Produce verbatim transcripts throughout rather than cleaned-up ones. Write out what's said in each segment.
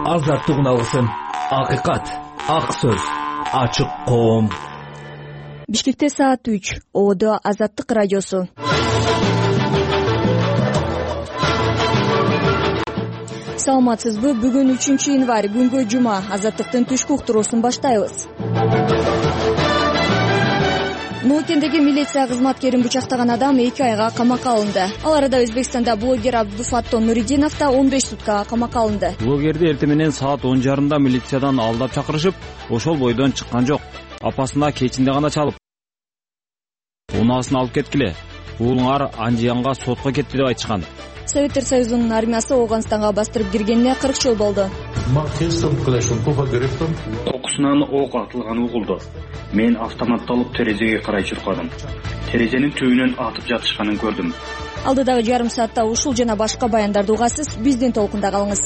азаттыгын алсын. Акыйкат, ак сөз, ачык коом. Бишкекте саат үч. Ободо Азаттык радиосу. Саламатсызбы? Бүгүн үчүнчү январь, күнгө жума. Азаттыктын түшкү уктуруусун баштайбыз. Нуукендеги милиция кызматкерин бычактаган адам эки айга камакка алынды. Ал арада Өзбекстанда блогер Абдуфатто Нуридинов да он беш суткага камакка алынды. Блогерди эртең менен саат он жарымда милициядан алдап чакырышып, ошол бойдон чыккан жок. Апасына кечинде гана чалып, унаасын алып кеткиле. Уулуңар Анжиянга сотко кетти деп айтышкан. Советтер Союзунун армиясы Ооганстанга бастырып киргенине кырк жыл болду. Окусунан ок атылганы угулду. Мен автоматталып терезеге карай чуркадым. Терезенин түбүнөн атып жатышканын көрдүм. Алдыдагы жарым саатта ушул жана башка баяндарды угасыз. Биздин толкунда калыңыз.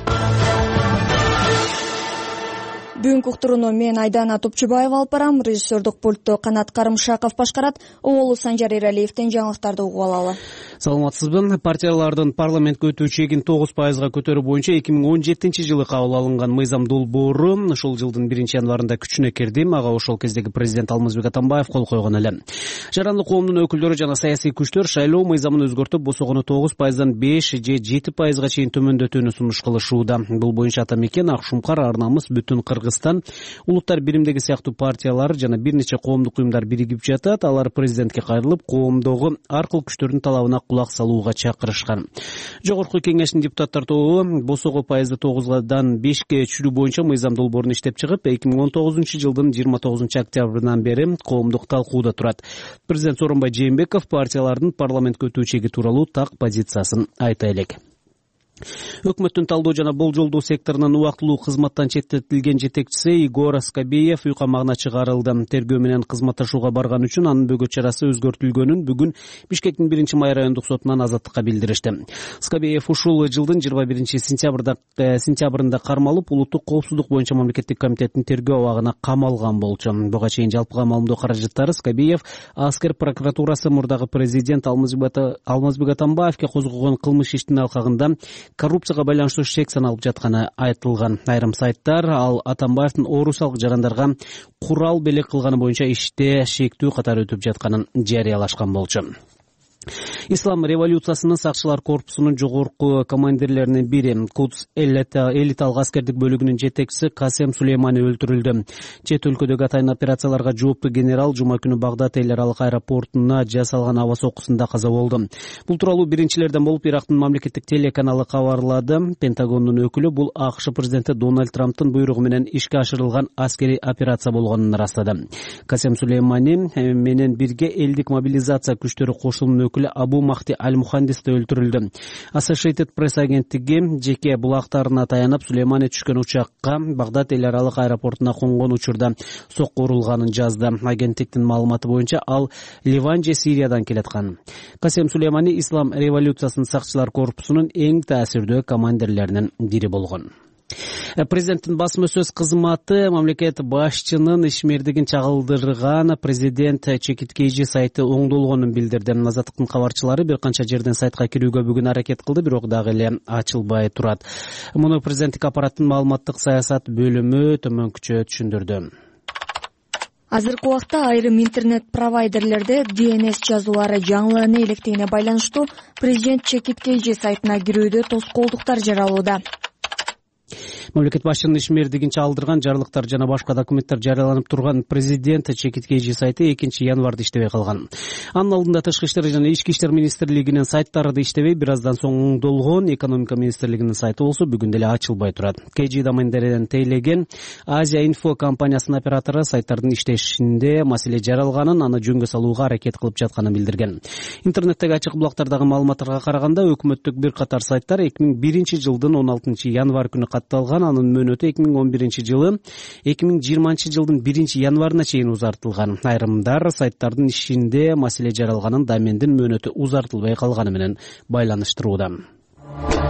Бүгүнкү уктурууну мен Айдана Топчубаева алып барам. Режиссердук пультту Канат Карымшаков башкарат. Оолу Санжар Эралиевден жаңылыктарды угуп алалы. Саламатсызбы? Партиялардын парламентке өтүү чегин тогуз пайызга көтөрүү боюнча эки миң он жетинчи жылы кабыл алынган мыйзам долбоору ушул жылдын биринчи январында күчүнө кирди. Ага ошол кездеги президент Алмазбек Атамбаев кол койгон эле. Жарандык коомдун өкүлдөрү жана саясий күчтөр шайлоо мыйзамын өзгөртүп, босогону тогуз пайыздан беш же жети пайызга чейин төмөндөтүүнү сунуш кылышууда. Бул боюнча Атамекен, Ак Шумкар, Ар Намыс, Бүтүн Кыргызстан, Улуттар биримдиги сыяктуу партиялар жана бир нече коомдук уюмдар биригип жатат. Алар президентке кайрылып, коомдогу ар кыл күчтөрдүн талабына кулак салууга чакырышкан. Жогорку кеңештин депутаттар тобу босого пайызды тогуздан бешке түшүрүү боюнча мыйзам долбоорун иштеп чыгып, эки миң он тогузунчу жылдын жыйырма тогузунчу октябрынан бери коомдук талкууда турат. Президент Сооронбай Жээнбеков партиялардын парламентке өтүү чеги тууралуу так позициясын айта элек. Өкмөттүн талдоо жана болжолдоо секторунун убактылуу кызматтан четтетилген жетекчиси Игор Скобеев үй камагына чыгарылды. Тергөө менен кызматташууга барган үчүн анын бөгөт чарасы өзгөртүлгөнүн бүгүн Бишкектин биринчи май райондук сотунан азаттыкка билдиришти. Скобеев ушул жылдын жыйырма биринчи сентябрда сентябрында кармалып, улуттук коопсуздук боюнча мамлекеттик комитеттин тергөө абагына камалган болчу. Буга чейин жалпы камалымдоо каражаттары Скобеев аскер прокуратурасы мурдагы президент Алмазбек Атамбаевке козгогон кылмыш иштин алкагында коррупцияга байланыштуу шек саналып жатканы айтылган. Айрым сайттар ал Атамбаевдин орусалык жарандарга курал белек кылганы боюнча иште шектүү катары өтүп жатканын жарыялашкан болчу. Ислам революциясынын сакчылар корпусунун жогорку командирлеринин бири Кудс элиталык аскердик бөлүгүнүн жетекчиси Касем Сулеймани өлтүрүлдү. Чет өлкөдөгү атайын операцияларга жооптуу генерал жума күнү Багдад эл аралык аэропортуна жасалган аба соккусунда каза болду. Бул тууралуу биринчилерден болуп Ирактын мамлекеттик телеканалы кабарлады. Пентагондун өкүлү бул АКШ президенти Дональд Трамптын буйругу менен ишке ашырылган аскерий операция болгонун ырастады. Касем Сулеймани менен бирге элдик мобилизация күчтөрү кошулунун өкүлү Абу Махди Аль-Мухандис да өлтүрүлдү. Associated Press агенттиги жеке булактарына таянып, Сулеймани түшкөн учакка Багдад эл аралык аэропортуна конгон учурда сокко урулганын жазды. Агенттиктин маалыматы боюнча ал Ливан же Сириядан келаткан. Касем Сулеймани Ислам революциясынын сакчылар корпусунун эң таасирдүү командирлеринин бири болгон. Президенттин басма сөз кызматы мамлекет башчынын ишмердигин чагылдырган президент чекиткейжи сайты оңдолгонун билдирди. Азаттыктын кабарчылары бир канча жерден сайтка кирүүгө бүгүн аракет кылды, бирок дагы эле ачылбай турат. Муну президенттик аппараттын маалыматтык саясат бөлүмү төмөнкүчө түшүндүрдү. Азыркы убакта айрым интернет провайдерлерде ди эн эс жазуулары жаңылана электегине байланыштуу президент чекиткейжи сайтына кирүүдө тоскоолдуктар жаралууда. Мамлекет башчынын ишмердигин чагылдырган жарлыктар жана башка документтер жарыяланып турган президент чекиткейжи сайты экинчи январда иштебей калган. Анын алдында Тышкы иштер жана Ички иштер министрлигинин сайттары да иштебей, бир аздан соң оңдолгон. Экономика министрлигинин сайты болсо бүгүн деле ачылбай турат. кей джи домендерден тейлеген Азия Инфо компаниясынын оператору сайттардын иштешинде маселе жаралганын, аны жөнгө салууга аракет кылып жатканын билдирген. Интернеттеги ачык булактардагы маалыматтарга караганда, өкмөттүк бир катар сайттар эки миң биринчи жылдын он алтынчы январь күнү катталган. Анын мөөнөтү эки миң он биринчи жылы эки миң жыйырманчы жылдын биринчи январына чейин узартылган. Айрымдар сайттардын ишинде маселе жаралганын домендин мөөнөтү узартылбай калганы менен байланыштырууда.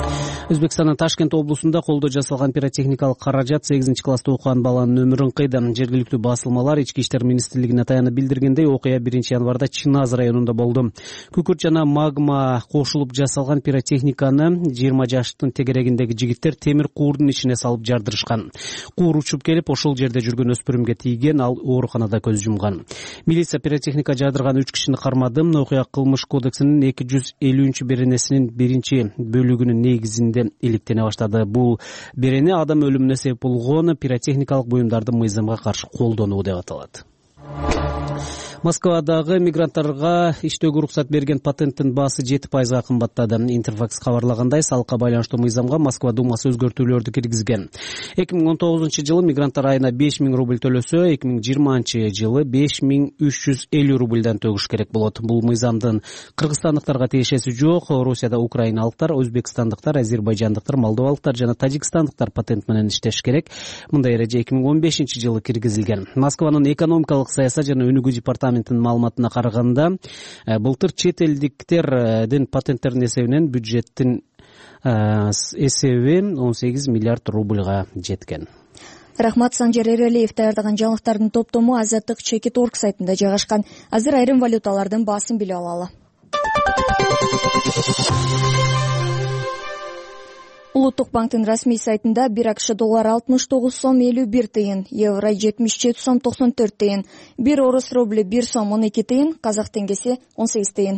Өзбекстандын Ташкент облусунда колдо жасалган пиротехникалык каражат сегизинчи класста окуган баланын өмүрүн кыйды. Жергиликтүү басылмалар Ички иштер министрлигине таянып билдиргендей, окуя биринчи январда Чыназ районунда болду. Күкүрт жана магма кошулуп жасалган пиротехниканы жыйырма жаштын тегерегиндеги жигиттер темир куурдун ичине салып жардырышкан. Куур учуп келип ошол жерде жүргөн өспүрүмгө тийген, ал ооруканада көз жумган. Милиция пиротехника жардырган үч кишини кармады. Окуя кылмыш кодексинин эки жүз элүүнчү беренесинин биринчи бөлүгүнүн негизинде иликтене баштады. Бул берене адам өлүмүнө себеп болгон пиротехникалык буюмдарды мыйзамга каршы колдонуу деп аталат. Москвадагы мигранттарга иштөөгө уруксат берген патенттин баасы жети пайызга кымбаттады. Интерфакс кабарлагандай, салыкка байланыштуу мыйзамга Москва думасы өзгөртүүлөрдү киргизген. эки миң он тогузунчу жылы мигранттар айына беш миң рубль төлөсө, эки миң жыйырманчы жылы беш миң үч жүз элүү рубльдан төгүш керек болот. Бул мыйзамдын кыргызстандыктарга тиешеси жок. Орусияда украиналыктар, өзбекстандыктар, азербайжандыктар, молдовалыктар жана тажикстандыктар патент менен иштеш керек. Мындай эреже эки миң он бешинчи жылы киргизилген. Москванын экономикалык саясат жана өнүгүү департаментинин маалыматына караганда, былтыр чет элдиктердин патенттердин эсебинен бюджеттин эсеби он сегиз миллиард рубльга жеткен. Рахмат. Санжар Эрелиев даярдаган жаңылыктардын топтому Азаттык чекит точка орг сайтында жайгашкан. Азыр айрым валюталардын баасын билип алалы. Улуттук банктын расмий сайтында бир АКШ доллары алтымыш тогуз сом элүү бир тыйын, евро жетимиш жети сом токсон төрт тыйын, бир орус рубль бир сом он эки тыйын, казак теңгеси он сегиз тыйын.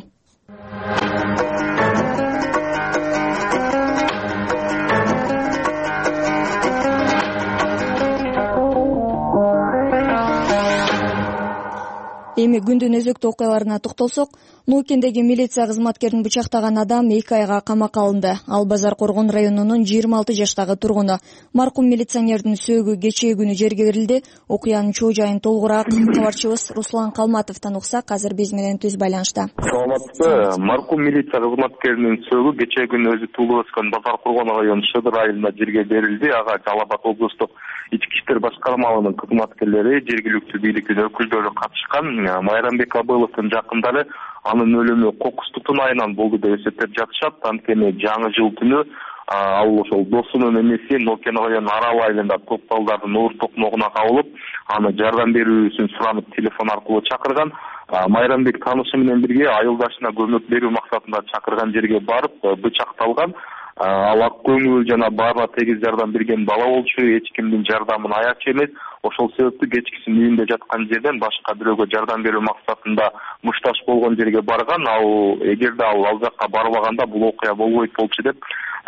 Эми күндүн өзөктүү окуяларына токтолсок, Нукендеги милиция кызматкерин бычактаган адам эки айга камакка алынды. Ал Базар Коргон районунун жыйырма алты жаштагы тургуну. Маркум милиционердин сөөгү кечээ күнү жерге берилди. Окуянын чоо жайын толугураак кабарчыбыз Руслан Калматовдон уксак, азыр биз менен түз байланышта. Саламатсызбы. Маркум милиция кызматкеринин сөөгү кечээ күнү өзү туулуп өскөн Базар Коргон районунун Шыдыр айылында жерге берилди. Ага Жалал Абад облустук ички иштер башкармаларынын кызматкерлери, жергиликтүү бийликтин өкүлдөрү катышкан. Майрамбек Абыловдун жакындары анын өлүмү кокус тутун айынан болду деп эсептеп жатышат. Анткени жаңы жыл түнү ал ошол досунун энеси Нокен районунун Арал айылында топталдардын оор токмогуна кабылып, аны жардам берүүсүн суранып телефон аркылуу чакырган. Майрамбек таанышы менен бирге айылдашына көмөк берүү максатында чакырган жерге барып бычакталган. Ал ак көңүл жана баарына тегиз жардам берген бала болчу, эч кимдин жардамын аячы эмес. Ошол себептүү кечкисин үйүндө жаткан жерден башка бирөөгө жардам берүү максатында мушташ болгон жерге барган. Ал эгерде ал ал жакка барбаганда бул окуя болбойт болчу деп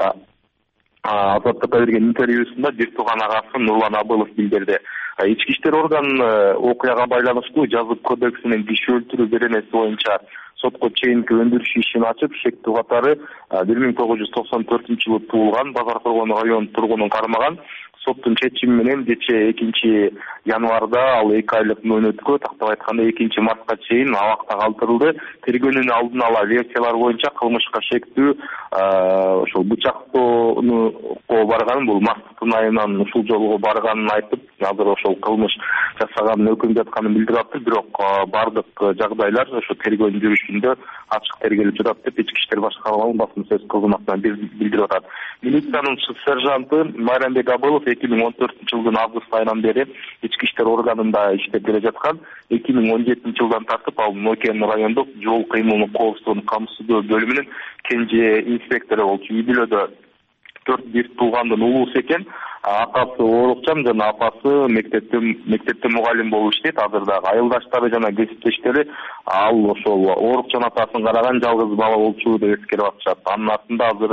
Азаттыкка берген интервьюсунда бир тууган агасы Нурлан Абылов билдирди. Ички иштер органы окуяга байланыштуу жазык кодексинин киши өлтүрүү беренеси боюнча сотко чейинки өндүрүш ишин ачып, шектүү катары бир миң тогуз жүз токсон төртүнчү жылы туулган Базар Коргон районунун тургунун кармаган. Соттун чечими менен кечээ экинчи январда ал эки айлык мөөнөткө, тактап айтканда экинчи мартка чейин абакта калтырылды. Тергөөнүн алдын ала версиялар боюнча кылмышка шектүү ошол бычактоого барганын, бул марттын айынан ушул жолго барганын айтып, азыр ошол кылмыш жасаганын өкүнүп жатканын билдирип атты. Бирок бардык жагдайлар ошо тергөөнүн жүрүшүндө ачык тергелип жатат деп ички иштер башкармаларынын басма сөз кызматынан билдирип атат. Милициянын сержанты Майрамбек Абылов эки миң он төртүнчү жылдын август айынан бери ички иштер органында иштеп келе жаткан. эки миң он жетинчи жылдан тартып ал Нокен райондук жол кыймылын коопсуздугун камсыздоо бөлүмүнүн кенже инспектору болчу. Үй бүлөдө төрт бир туугандын уулусу экен. Атасы оорукчан жана апасы мектепте мектепте мугалим болуп иштейт. Азырда айылдаштары жана кесиптештери ал ошол оорукчан атасын караган жалгыз бала болчу деп эскерип атышат. Анын артында азыр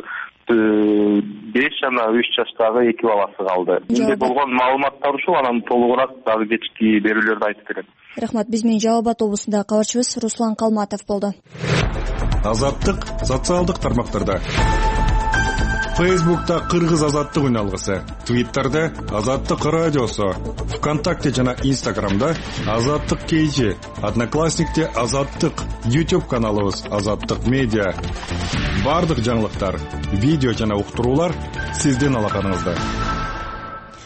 беш жана үч жаштагы эки баласы калды. Менде болгон маалыматтар ушул, анан толугураак дагы кечки берүүлөрдү айтып берем. Рахмат. Биз менен Жалал Абад облусундагы кабарчыбыз Руслан Калматов болду. Азаттык социалдык тармактарда. Фейсбукта Кыргыз азаттык үналгысы, Твиттерде Азаттык радиосу, ВКонтакте жана Инстаграмда Азаттык кейжи, Одноклассникте Азаттык, YouTube каналыбыз Азаттык медиа. Бардык жаңылыктар, видео жана уктуруулар сиздин алаканыңызда.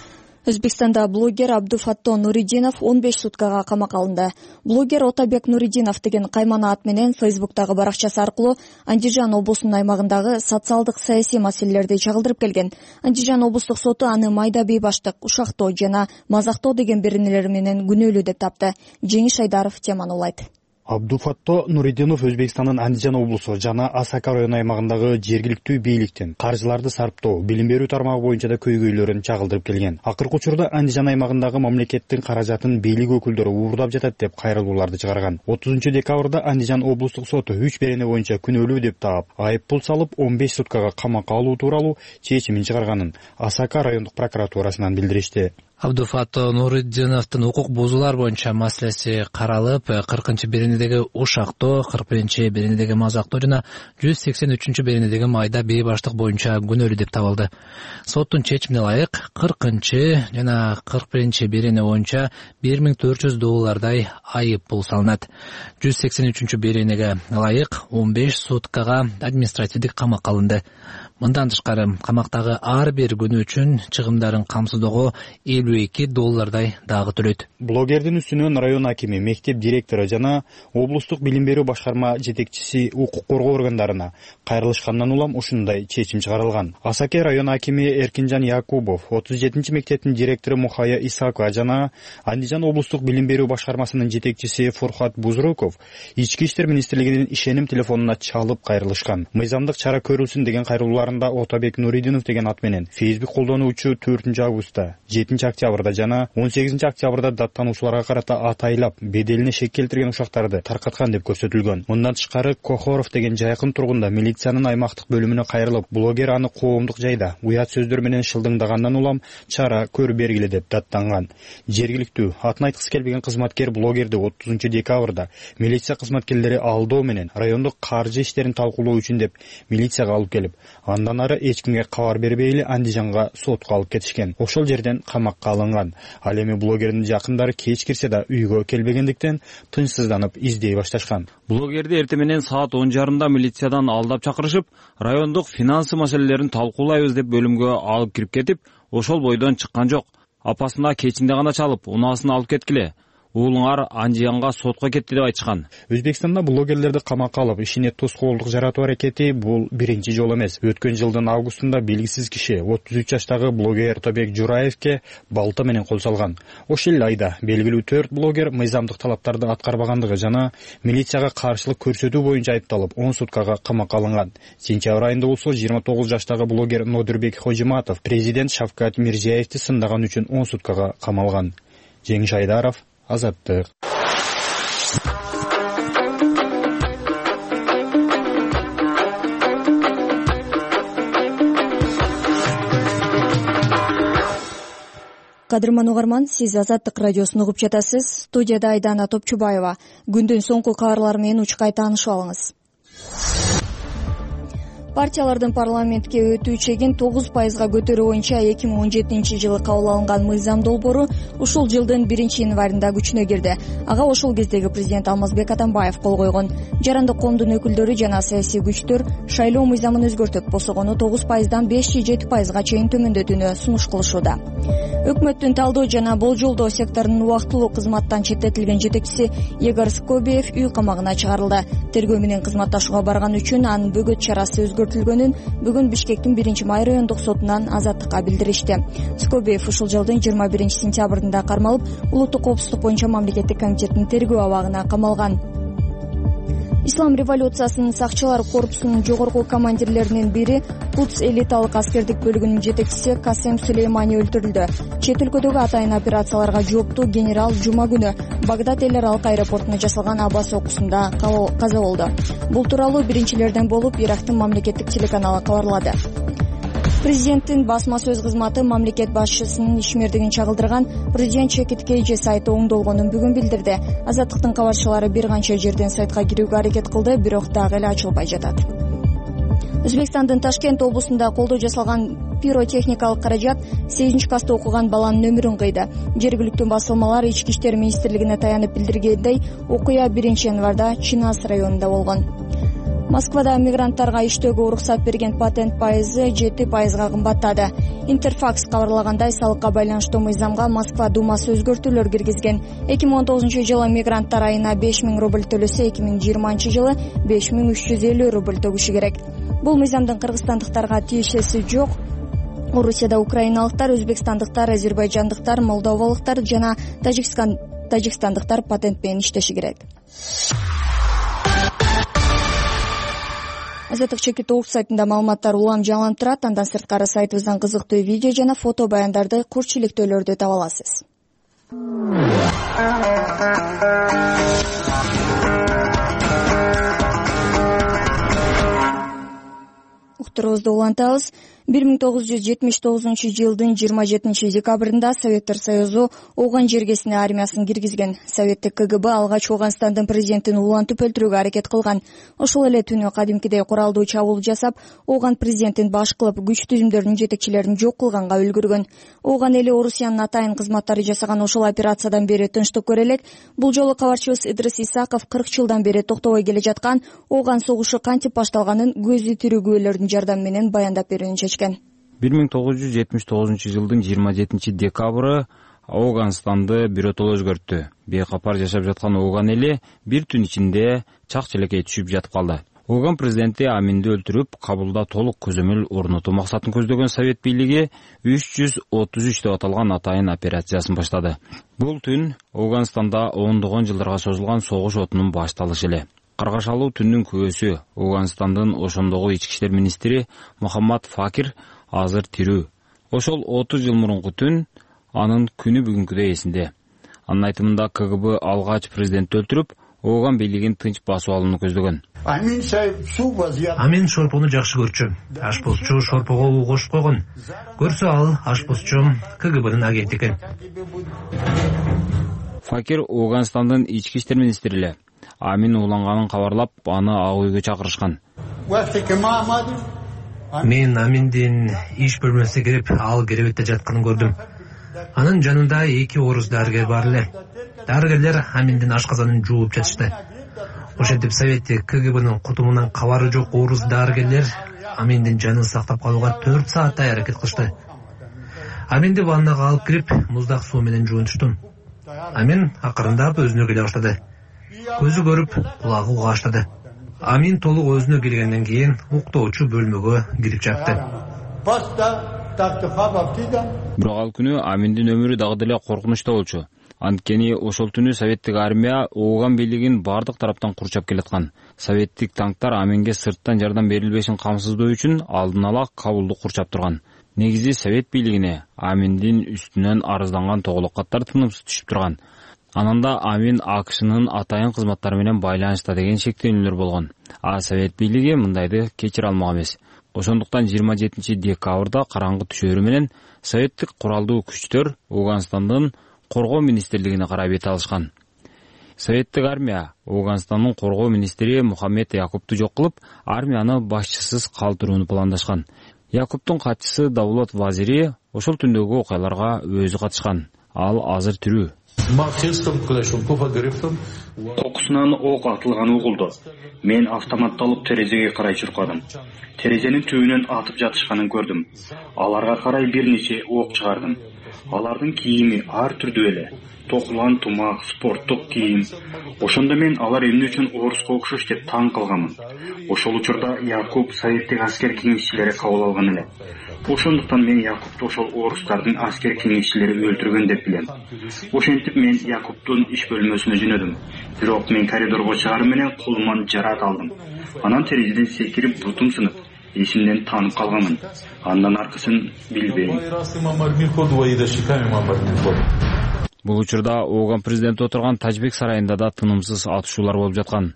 Өзбекстанда блогер Абдуфатто Нуридинов он беш суткага камакка алынды. Блогер Отабек Нуридинов деген каймана ат менен Фейсбуктагы баракчасы аркылуу Андижан облусунун аймагындагы социалдык саясий маселелерди чагылдырып келген. Андижан облустук соту аны майда бейбаштык, ушактоо жана мазактоо деген беренелер менен күнөөлүү деп тапты. Жеңиш Айдаров теманы улайт. Абдуфатто Нуридинов Өзбекстандын Андижан облусу жана Асака району аймагындагы жергиликтүү бийликтен каржыларды сарптоо, билим берүү тармагы боюнча да көйгөйлөрүн чагылдырып келген. Акыркы учурда Андижан аймагындагы мамлекеттин каражатын бийлик өкүлдөрү уурдап жатат деп кайрылууларды чыгарган. отузунчу декабрда Андижан облустук соту үч берене боюнча күнөөлүү деп таап, айып пул салып он беш суткага камакка алуу тууралуу чечимин чыгарганын Асака райондук прокуратурасынан билдиришти. Абдуфатто Нуридиновдун укук бузуулар боюнча маселеси каралып, кыркынчы беренедеги ушактоо, кырк биринчи беренедеги мазактоо жана жүз сексен үчүнчү беренедеги майда бейбаштык боюнча күнөөлүү деп табылды. Соттун чечимине ылайык кыркынчы жана кырк биринчи берене боюнча бир миң төрт жүз доллардай айып пул салынат. жүз сексен үчүнчү беренеге ылайык он беш суткага административдик камакка алынды. Мындан тышкары камактагы ар бир күнү үчүн чыгымдарын камсыздоого элүү эки доллардай дагы төлөйт. Блогердин үстүнөн район акими, мектеп директору жана облустук билим берүү башкарма жетекчиси укук коргоо органдарына кайрылышкандан улам ушундай чечим чыгарылган. Асаке район акими Эркинжан Якубов, отуз жетинчи мектептин директору Мухая Исакова жана Андижан облустук билим берүү башкармасынын жетекчиси Фурхат Бузруков Ички иштер министрлигинин ишеним телефонуна чалып кайрылышкан. Мыйзамдык чара көрүлсүн деген кайрылуулар Отабек Нуридинов деген ат менен Facebook колдонуучу төртүнчү августта, жетинчи октябрда жана он сегизинчи октябрда даттануучуларга карата атайлап беделине шек келтирген ушактарды таркаткан деп көрсөтүлгөн. Мындан тышкары Кохоров деген жайкын тургунда милициянын аймактык бөлүмүнө кайрылып, блогер аны коомдук жайда уят сөздөр менен шылдыңдагандан улам чара көрүп бергиле деп даттанган. Жергиликтүү атын айткысы келбеген кызматкер блогерди отузунчу декабрда милиция кызматкерлери алдоо менен райондук каржы иштерин талкуулоо үчүн деп милицияга алып келип, андан ары эч кимге кабар бербей эле Андижанга сотко алып кетишкен. Ошол жерден камакка алынган. Ал эми блогердин жакындары кеч кирсе да үйгө келбегендиктен тынчсызданып издей башташкан. Блогерди эртең менен саат он жарымда милициядан алдап чакырышып, райондук финансы маселелерин талкуулайбыз деп бөлүмгө алып кирип кетип, ошол бойдон чыккан жок. Апасына кечинде гана чалып, унаасын алып кеткиле. Уулуңар Андижанга сотко кетти деп айтышкан. Өзбекстанда блогерлерди камакка алып, ишине тоскоолдук жаратуу аракети бул биринчи жолу эмес. Өткөн жылдын августунда белгисиз киши отуз үч жаштагы блогер Тобек Жураевке балта менен кол салган. Ошол эле айда белгилүү төрт блогер мыйзамдык талаптарды аткарбагандыгы жана милицияга каршылык көрсөтүү боюнча айыпталып он суткага камакка алынган. Сентябрь айында болсо жыйырма тогуз жаштагы блогер Нодирбек Хожиматов президент Шавкат Мирзиевди сындаган үчүн он суткага камалган. Жеңиш Айдаров, Азаттык. Кадырман угарман, сиз Азаттык радиосун угуп жатасыз. Студияда Айдана Топчубаева. Күндүн соңку кабарлары менен учкай таанышып алыңыз. Партиялардын парламентке өтүү чегин тогуз пайызга көтөрүү боюнча эки миң он жетинчи жылы кабыл алынган мыйзам долбоору ушул жылдын биринчи январында күчүнө кирди. Ага ошол кездеги президент Алмазбек Атамбаев кол койгон. Жарандык коомдун өкүлдөрү жана саясий күчтөр шайлоо мыйзамын өзгөртүп, босогону тогуз пайыздан беш жети пайызга чейин төмөндөтүүнү сунуш кылышууда. Өкмөттүн талдоо жана болжолдоо секторунун убактылуу кызматтан четтетилген жетекчиси Егор Скобиев үй камагына чыгарылды. Тергөө менен кызматташууга барган үчүн анын бөгөт чарасы өзгөртүлгөнүн бүгүн Бишкектин биринчи май райондук сотунан Азаттыкка билдиришти. Скобиев ушул жылдын жыйырма биринчи сентябрында кармалып, улуттук коопсуздук боюнча мамлекеттик комитеттин тергөө абагына камалган. Ислам революциясынын сакчылар корпусунун жогорку командирлеринин бири Кудс элиталык аскердик бөлүгүнүн жетекчиси Касем Сулеймани өлтүрүлдү. Чет өлкөдөгү атайын операцияларга жооптуу генерал жума күнү Багдад эл аралык аэропортуна жасалган аба сокусунда каза болду. Бул тууралуу биринчилерден болуп Ирактын мамлекеттик телеканалы кабарлады. Президенттин басма сөз кызматы мамлекет башчысынын ишмердигин чагылдырган президент Чекит Кейджи сайты оңдолгонун бүгүн билдирди. Азаттыктын кабарчылары бир канча жерден сайтка кирүүгө аракет кылды, бирок дагы эле ачылбай жатат. Өзбекстандын Ташкент облусунда колдоо жасалган пиротехникалык каражат сегизинчи класста окуган баланын өмүрүн кыйды. Жергиликтүү басылмалар Ички иштер министрлигине таянып билдиргендей, окуя биринчи январда Чинас районунда болгон. Москвада мигранттарга иштөөгө уруксат берген патент пайызы жети пайызга кымбаттады. Интерфакс кабарлагандай, салыкка байланыштуу мыйзамга Москва Думасы өзгөртүүлөр киргизген. эки миң он тогузунчу жылы мигранттар айына беш миң рубль төлөсө, эки миң жыйырманчы жылы беш миң үч жүз элүү рубль төгүшү керек. Бул мыйзамдын кыргызстандыктарга тиешеси жок. Орусияда украиналыктар, өзбекстандыктар, азербайжандыктар, молдовалыктар жана Тажикстан тажикстандыктар патент менен иштеши керек. Азаттык чеки толук сайтында маалыматтар улам жаңыланып турат. Андан сырткары сайтыбыздан кызыктуу видео жана фото баяндарды, курч иликтөөлөрдү таба аласыз. Уктуруубузду улантабыз. бир миң тогуз жүз жетимиш тогузунчу жылдын жыйырма жетинчи декабрында Советтер Союзу Ооган жергесине армиясын киргизген. Советтик КГБ алгач Ооганстандын президентин улантып өлтүрүүгө аракет кылган. Ошол эле түнү кадимкидей куралдуу чабуул жасап, Ооган президентин баш кылып, күч түзүмдөрүнүн жетекчилерин жок кылганга үлгүргөн. Ооган эли Орусиянын атайын кызматтары жасаган ошол операциядан бери тынчтык көрө элек. Бул жолу кабарчыбыз Идрис Исаков кырк жылдан бери токтобой келе жаткан Ооган согушу кантип башталганын көзү тирүү күбөлөрдүн жардамы менен баяндап берүүнү чечкен. бир миң тогуз жүз жетимиш тогузунчу жылдын жыйырма жетинчи декабры Ооганстанды биротоло өзгөрттү. Бейкапар жашап жаткан Ооган эли бир түн ичинде чак челекке түшүп жатып калды. Ооган президенти Аминди өлтүрүп, Кабулда толук көзөмөл орнотуу максатын көздөгөн Совет бийлиги үч жүз отуз үч деп аталган атайын операциясын баштады. Бул түн Ооганстанда ондогон жылдарга созулган согуш отунун башталышы эле. Каргашалуу түндүн күбөсү Ооганстандын ошондогу ички иштер министри Мухаммад Факир азыр тирүү. Ошол отуз жыл мурунку түн анын күнү бүгүнкүдөй эсинде. Анын айтымында КГБ алгач президентти өлтүрүп, Ооган бийлигин тынч басып алууну көздөгөн. Амин шорпону жакшы көрчү. Ашпозчу шорпого уу кошуп койгон. Көрсө ал ашпозчу КГБнын агенти экен. Факир Ооганстандын ички иштер министри эле. Амин ууланганын кабарлап, аны ак үйгө чакырышкан. Мен Аминдин иш бөлмөсүнө кирип, ал керебетте жатканын көрдүм. Анын жанында эки орус дарыгер бар эле. Дарыгерлер Аминдин ашказанын жууп жатышты. Ошентип Советтик КГБнын кутумунан кабары жок орус дарыгерлер Аминдин жанын сактап калууга төрт сааттай аракет кылышты. Аминди ваннага алып кирип, муздак суу менен жуунтуштум. Амин акырындап өзүнө келе баштады. Көзү көрүп, кулагы уга баштады. Амин толук өзүнө келгенден кийин уктоочу бөлмөгө кирип жатты. Бирок ал күнү Аминдин өмүрү дагы деле коркунучта болчу. Анткени ошол түнү Советтик армия Ооган бийлигин бардык тараптан курчап келаткан. Советтик танктар Аминге сырттан жардам берилбешин камсыздоо үчүн алдын ала Кабулду курчап турган. Негизи Совет бийлигине Аминдин үстүнөн арызданган тоголок каттар тынымсыз түшүп турган. Ананда Амин АКШнын атайын кызматтары менен байланышта деген шектөөнүлөр болгон. А Совет бийлиги мындайды кечире алмак эмес. Ошондуктан жыйырма жетинчи декабрда караңгы түшөөрү менен Советтик куралдуу күчтөр Ооганстандын коргоо министрлигине карай бет алышкан. Советтик армия Ооганстандын коргоо министри Мухаммед Якубту жок кылып, армияны башчысыз калтырууну пландашкан. Якубтун катчысы Давлат Вазири ошол түндөгү окуяларга өзү катышкан. Ал азыр тирүү. Кокусунан ок атылган угулду. Мен автоматты алып терезеге карай чуркадым. Терезенин түбүнөн атып жатышканын көрдүм. Аларга карай бир нече ок чыгардым. Алардын кийими ар түрдүү эле. Токулган тумак, спорттук кийим. Ошондо мен алар эмне үчүн оруска окшош деп таң калганмын. Ошол учурда Якуб Советтик аскер кеңешчилери кабыл алган эле. Ошондуктан мен Якубту ошол орустардын аскер кеңешчилери өлтүргөн деп билем. Ошентип мен Якубтун иш бөлмөсүнө жөнөдүм. Бирок мен коридорго чыгар менен колуман жараат алдым. Анан терезеден секирип бутум сынып, эсимден таанып калганмын. Андан аркысын билбейм. Бул учурда Ооган президенти отурган Тажбек сарайында да тынымсыз атышуулар болуп жаткан.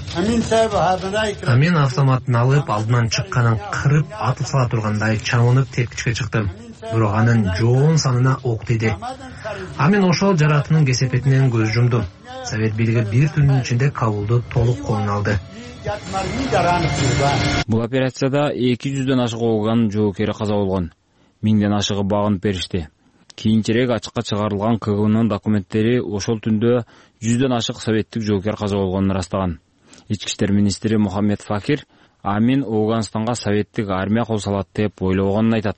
Амин автоматын алып, алдынан чыкканын кырып, атып сала тургандай чамынып тепкичке чыктым. Бирок анын жоон санына ок тийди. Амин ошол жараатынын кесепетинен көз жумду. Совет бийлиги бир түндүн ичинде Кабулду толук колуна алды. Бул операцияда эки жүздөн ашык Ооган жоокери каза болгон. Миңден ашыгы багынып беришти. Кийинчерээк ачыкка чыгарылган КГБнын документтери ошол түндө жүздөн ашык советтик жоокер каза болгонун ырастаган. Ички иштер министри Мухаммед Факир Амин Ооганстанга советтик армия кол салат деп ойлогонун айтат.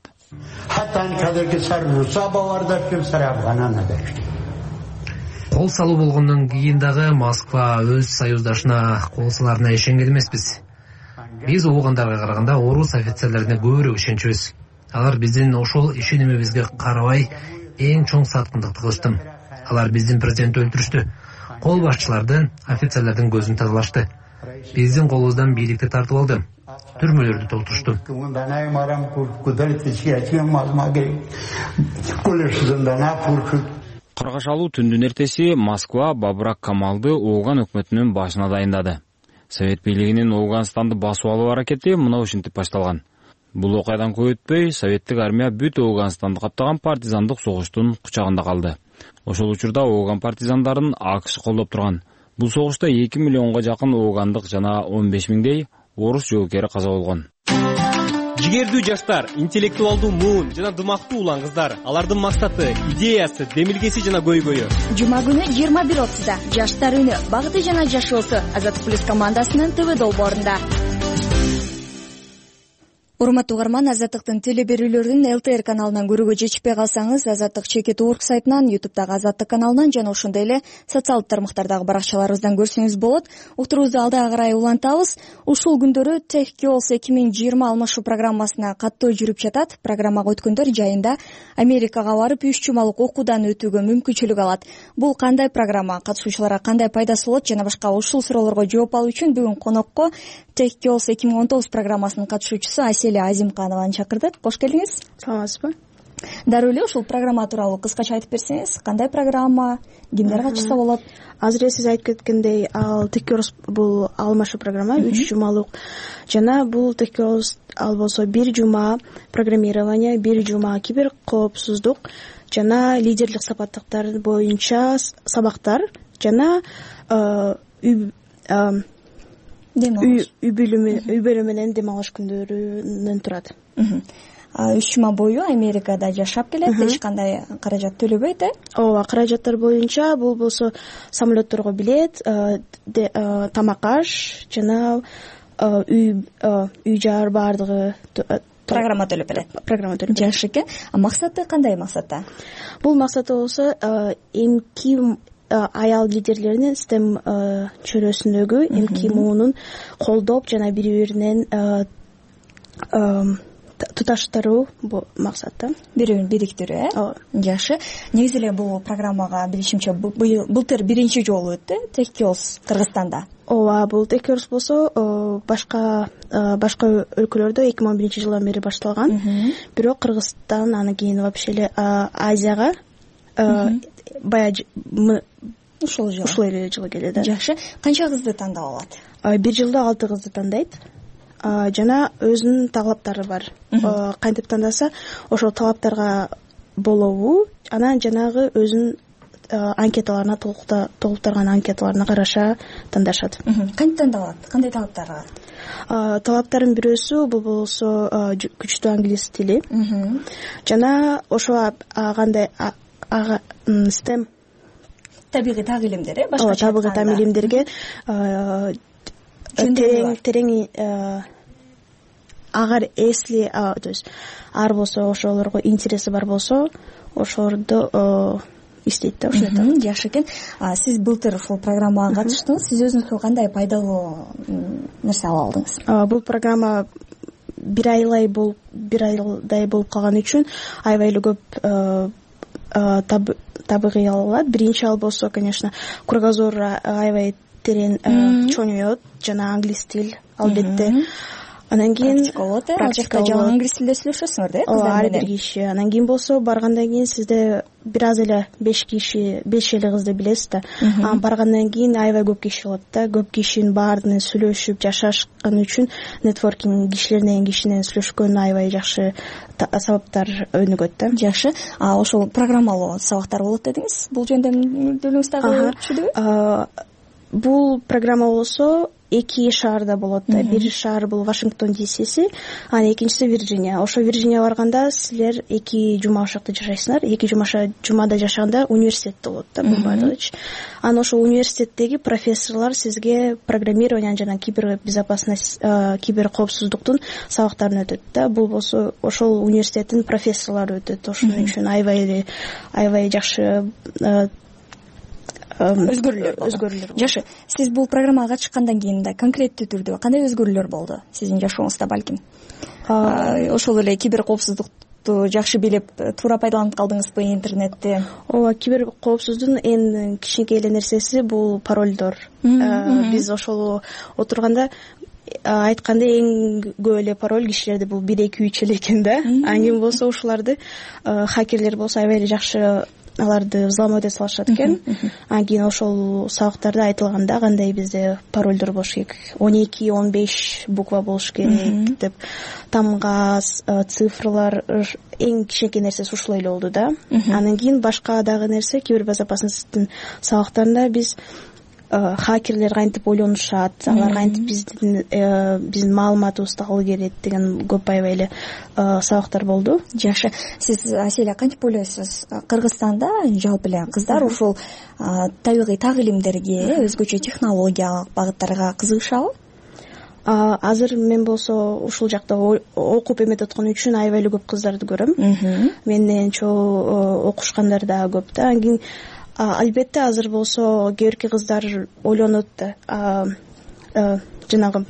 Кол салуу болгондон кийин дагы Москва өз союздашына кол саларына ишенген эмеспиз. Биз оогандарга караганда орус офицерлерине көбүрөөк ишенчүбүз. Алар биздин ошол ишенимибизге карабай эң чоң саткындыкты кылышты. Алар биздин президентти өлтүрүштү. Кол башчылардын, офицерлердин көзүн тазалашты. Биздин колубуздан бийликти тартып алды. Түрмөлөрдү толтурушту. Кыргашалуу түндүн эртеси Москва Бабрак Камалды Ооган өкмөтүнүн башына дайындады. Совет бийлигинин Ооганстанды басып алуу аракети мына ушинтип башталган. Бул окуядан көп өтпөй советтик армия бүт Ооганстанды каптаган партизандык согуштун кучагында калды. Ошол учурда Ооган партизандарын АКШ колдоп турган. Бул согушта эки миллионго жакын оогандык жана он беш миңдей орус жоокери каза болгон. Жигердүү жаштар, интеллектуалдуу муун жана дымактуу улан кыздар, алардын максаты, идеясы, демилгеси жана көйгөйү. Жума күнү жыйырма бир отузда жаштар үнү, багыты жана жашоосу Азаттык плюс командасынын ТВ долбоорунда. Урматтуу угарман, Азаттыктын теле берүүлөрүн эл тэ эр каналынан көрүүгө жетишпей калсаңыз, Азаттык чекит точка орг сайтынан, ютубтагы Азаттык каналынан жана ошондой эле социалдык тармактардагы баракчаларыбыздан көрсөңүз болот. Уктуруубузду алдыга карай улантабыз. Ушул күндөрү Tech Girls эки миң жыйырма алмашуу программасына каттоо жүрүп жатат. Программага өткөндөр жайында Америкага барып үч жумалык окуудан өтүүгө мүмкүнчүлүк алат. Бул кандай программа, катышуучуларга кандай пайдасы болот жана башка ушул суроолорго жооп алуу үчүн бүгүн конокко Tech Girls эки миң он тогуз программасынын катышуучусу Аселия Азимканованы чакырдык. Кош келдиңиз. Саламатсызбы? Дароо эле ушул программа тууралуу кыскача айтып берсеңиз, кандай программа, кимдер катышса болот? Азыр эле сиз айтып кеткендей, ал Tech Girls бул алмашуу программа, үч жумалык. Жана бул Tech Girls ал болсо бир жума программирование, бир жума кибер коопсуздук жана лидерлик сапаттыктар боюнча сабактар жана үй үй бөлүмү менен дем алыш күндөрүнөн турат. Үч жума бою Америкада жашап келет, эч кандай каражат төлөбөйт, э? Ооба, каражаттар боюнча бул болсо самолетторго билет, тамак аш жана үй үй жар баардыгы программа төлөп берет. Программа төлөп. Жакшы экен. А максаты кандай максатта? Бул максаты болсо эмки аял лидерлеринин стем чөйрөсүндөгү эмки муунун колдоп жана бири биринен туташтыруу максатта. Бири-бирин бириктирүү, э? Ооба. Жакшы. Негизи эле бул программага билишимче былтыр биринчи жолу өттү, Tech Girls Кыргызстанда. Ооба, бул Tech Girls болсо башка башка өлкөлөрдө эки миң он биринчи жылдан бери башталган. Бирок Кыргызстан анан кийин вообще эле Азияга баягы ушул жылы ушул эле жылы келет, да. Жакшы. Канча кызды тандап алат? Бир жылда алты кызды тандайт. Жана өзүнүн талаптары бар. Кантип тандаса, ошол талаптарга болобу, анан жанагы өзүнүн анкеталарына толуктарган анкеталарына караша тандашат. Кантип тандалат? Кандай талаптар бар? Талаптардын бирөөсү бул болсо күчтүү англис тили. Жана ошо кандай стем табигый тагилимдер, э? Башкача табигый тагилимдерге терең терең агар если то есть ар болсо ошолорго интереси бар болсо ошолорду иштейт да, ошондой. Жакшы экен. Сиз былтыр ушул программага катыштыңыз. Сиз өзүңүзгө кандай пайдалуу нерсе ала алдыңыз? Бул программа бир айлай болуп бир айдай болуп калган үчүн аябай эле көп табигый алат. Биринчи ал болсо, конечно, кругозор аябай терең чоңоет жана англис тил албетте. Анан кийин практика болот, э? Ал жакта жана англис тилде сүйлөшөсүңөр, да, кыздар менен? Ар бир киши. Анан кийин болсо баргандан кийин сизде бир аз эле беш киши, беш эле кызды билесиз да. Анан баргандан кийин аябай көп киши болот да. Көп кишинин баары менен сүйлөшүп жашашкан үчүн нетворкинг кишилерден киши менен сүйлөшкөн аябай жакшы сабактар өнүгөт да. Жакшы. А ошол программалуу сабактар болот дедиңиз. Бул жөнүндө мүдделүүңүз дагы түшүдүбү? Бул программа болсо эки шаарда болот да. Бир шаар бул Вашингтон ДСси, анан экинчиси Вирджиния. Ошо Вирджиния барганда силер эки жума ошол жакта жашайсыңар. Эки жумаша жумада жашаганда университет болот да бул баардыгы. Анан ошо университеттеги профессорлор сизге программирование жана кибербезопасность, киберкоопсуздуктун сабактарын өтөт да. Бул болсо ошол университеттин профессорлору өтөт. Ошон үчүн аябай эле аябай жакшы өзгөрүүлөр өзгөрүүлөр. Жашы, сиз бул программага катышкандан кийин да конкреттүү түрдө кандай өзгөрүүлөр болду сиздин жашооңузда балким? Ошол эле киберкоопсуздукту жакшы билип, туура пайдаланып калдыңызбы интернетти? Ооба, киберкоопсуздуктун эң кичинекей эле нерсеси бул паролдор. Биз ошол отурганда айткандай эң көп эле пароль кишилерде бул бир эки үч эле экен да. Анан кийин болсо ушуларды хакерлер болсо аябай эле жакшы аларды взломать эте салышат экен. Анан кийин ошол сабактарда айтылганда кандай бизде паролдор болуш керек, он эки он беш буква болуш керек деп, тамга цифрлар, эң кичинекей нерсеси ушул эле болду да. Анан кийин башка дагы нерсе, кибербезопасностьтун сабактарында биз хакерлер кантип ойлонушат, алар кантип биздин биздин маалыматыбызды алып келет деген көп аябай эле сабактар болду. Жакшы. Сиз Аселя кантип ойлойсуз? Кыргызстанда жалпы эле кыздар ушул табигый так илимдерге, өзгөчө технологиялык багыттарга кызыгышабы? Азыр мен болсо ушул жакта окуп эметип аткан үчүн аябай эле көп кыздарды көрөм. Менден чоң окушкандар да көп да. Анан кийин албетте азыр болсо кээ бирки кыздар ойлонот да, жанагы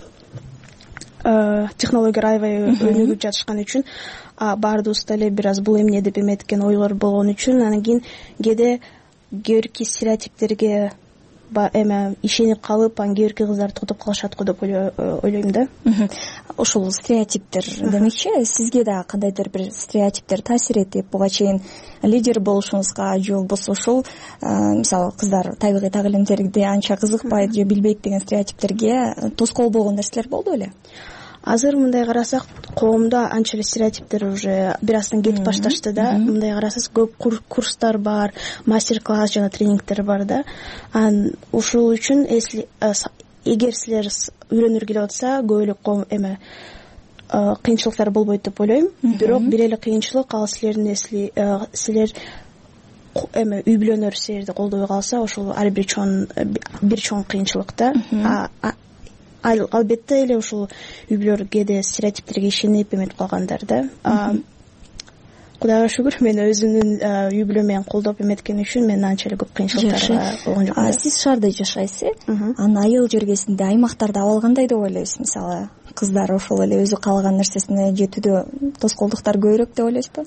технологиялар аябай өнүгүп жатышкан үчүн баардыгыбыз деле бир аз бул эмне деп эметкен ойлор болгон үчүн анан кийин кээде кээ бирки стереотиптерге эме ишенип калып, анан кээ бирки кыздарды тотуп калышат го деп ойлойм да. Ошол стереотиптер демекчи, сизге да кандайдыр бир стереотиптер таасир этип, буга чейин лидер болушуңузга же болбосо ушул мисалы кыздар табигый так илимдерди анча кызыкпайт же билбейт деген стереотиптерге тоскоол болгон нерселер болду беле? Азыр мындай карасак, коомдо анча эле стереотиптер уже бир аздан кетип башташты да. Мындай карасак, көп курстар бар, мастер-класс жана тренингдер бар да. Анан ушул үчүн эгер силер үйрөнүр келип атса, көп эле коом эме кыйынчылыктар болбойт деп ойлойм. Бирок бир эле кыйынчылык ал силердин эсли силер эме үй бүлөнөр силерди колдобой калса, ошол ар бир чоң бир чоң кыйынчылык да. Албетте эле ушул үй бүлөлөр кээде стереотиптерге ишенип эметип калгандар да. Кудайга шүгүр, мен өзүмдүн үй бүлөм менен колдоп эметкен үчүн мен анча эле көп кыйынчылыктар болгон жок. Сиз шаарда жашайсыз, анан айыл жергесинде, аймактарда абал кандай деп ойлойсуз? Мисалы, кыздар ошол эле өзү каалаган нерсесине жетүүдө тоскоолдуктар көбүрөөк деп ойлойсузбу?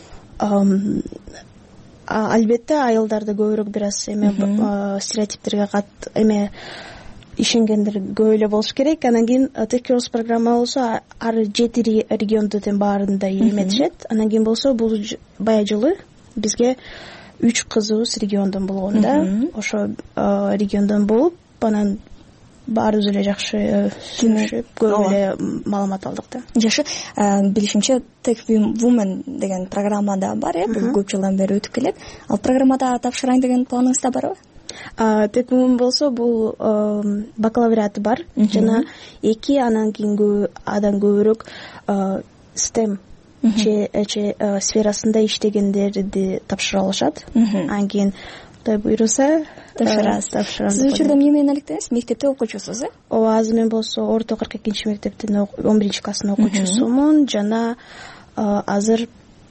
Албетте айылдарда көбүрөөк бир аз эме стереотиптерге кат эме ишенгендер көп эле болуш керек. Анан кийин Techcures программа болсо ар жети региондун баарында эметишет. Анан кийин болсо бул бая жылы бизге үч кызыбыз региондон болгон да. Ошо региондон болуп, анан баарыбыз эле жакшы сүйлөшүп, көп эле маалымат алдык да. Жашы, билишимче Tech Women деген программада бар, э, бул көп жылдан бери өтүп келет. Ал программада тапшырайын деген планыңызда барбы? Tech Women болсо бул бакалавриаты бар, жана эки анан кийинки адан көбүрөөк STEM сферасында иштегендерди тапшыра алышат. Анан кийин Кудай буйруса тапшырасыз. Сиз учурда эмне менен алектеңиз? Мектепте окуучусуз, э? Ооба, азыр мен болсо орто кырк экинчи мектептин он биринчи класстын окуучусумун, жана азыр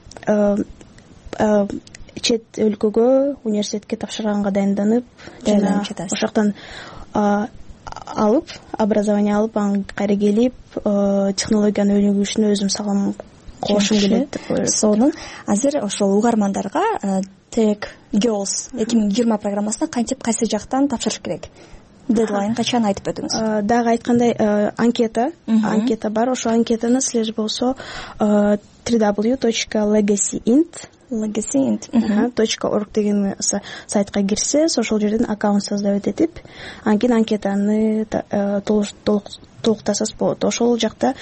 чет өлкөгө университетке тапшырганга дайынданып, жана ошол жактан алып, образование алып, анан кайра келип, технологияны өнүгүшүнө өзүм салым кошум келет деп ойлойм. Сонун азыр ошол угармандарга Tech Girls эки миң жыйырма программасына кантип кайсы жактан тапшырыш керек? Дедлайн качан айтып өтүңүз? Дагы айткандай, анкета, анкета бар. Ошол анкетаны силер болсо дабл ю дабл ю дабл ю точка legacy int legacy точка org деген сайтка кирсеңиз, ошол жерден аккаунт создавать этип, анан кийин анкетаны толуктасаңыз болот. Ошол жакта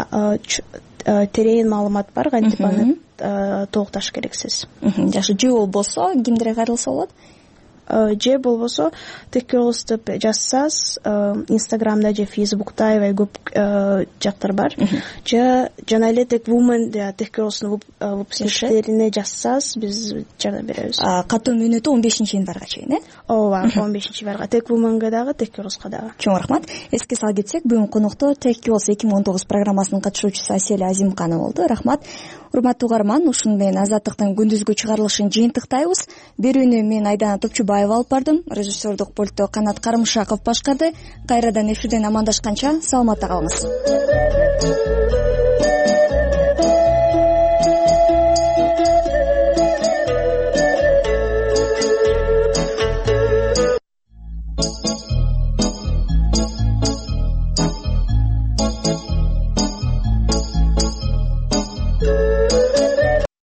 терең маалымат бар, кантип аны толукташ керексиз. Жакшы, же болбосо кимдерге кайрылса болот? же болбосо Tech Girls деп жазсаңыз инстаграмда же фейсбукта аябай көп жактар бар, же жана эле Tech Woman же Tech Girls'ун выпускниктерине жазсаңыз биз жардам беребиз. Катуу мөөнөтү он бешинчи январга чейин, э? Ооба, он бешинчи январга Tech Woman'га дагы, Tech Girls'га дагы. Чоң рахмат. Эске сала кетсек, бүгүн конокто Tech Girls эки миң он тогуз программасынын катышуучусу Аселя Азимканова болду. Рахмат. Урматтуу угарман, ушуну менен Азаттыктын күндүзгү чыгарылышын жыйынтыктайбыз. Берүүнү мен Айдана Топчубаева алып бардым. Режиссердук пультту Канат Карымшаков башкарды. Кайрадан эфирден амандашканча саламатта калыңыз.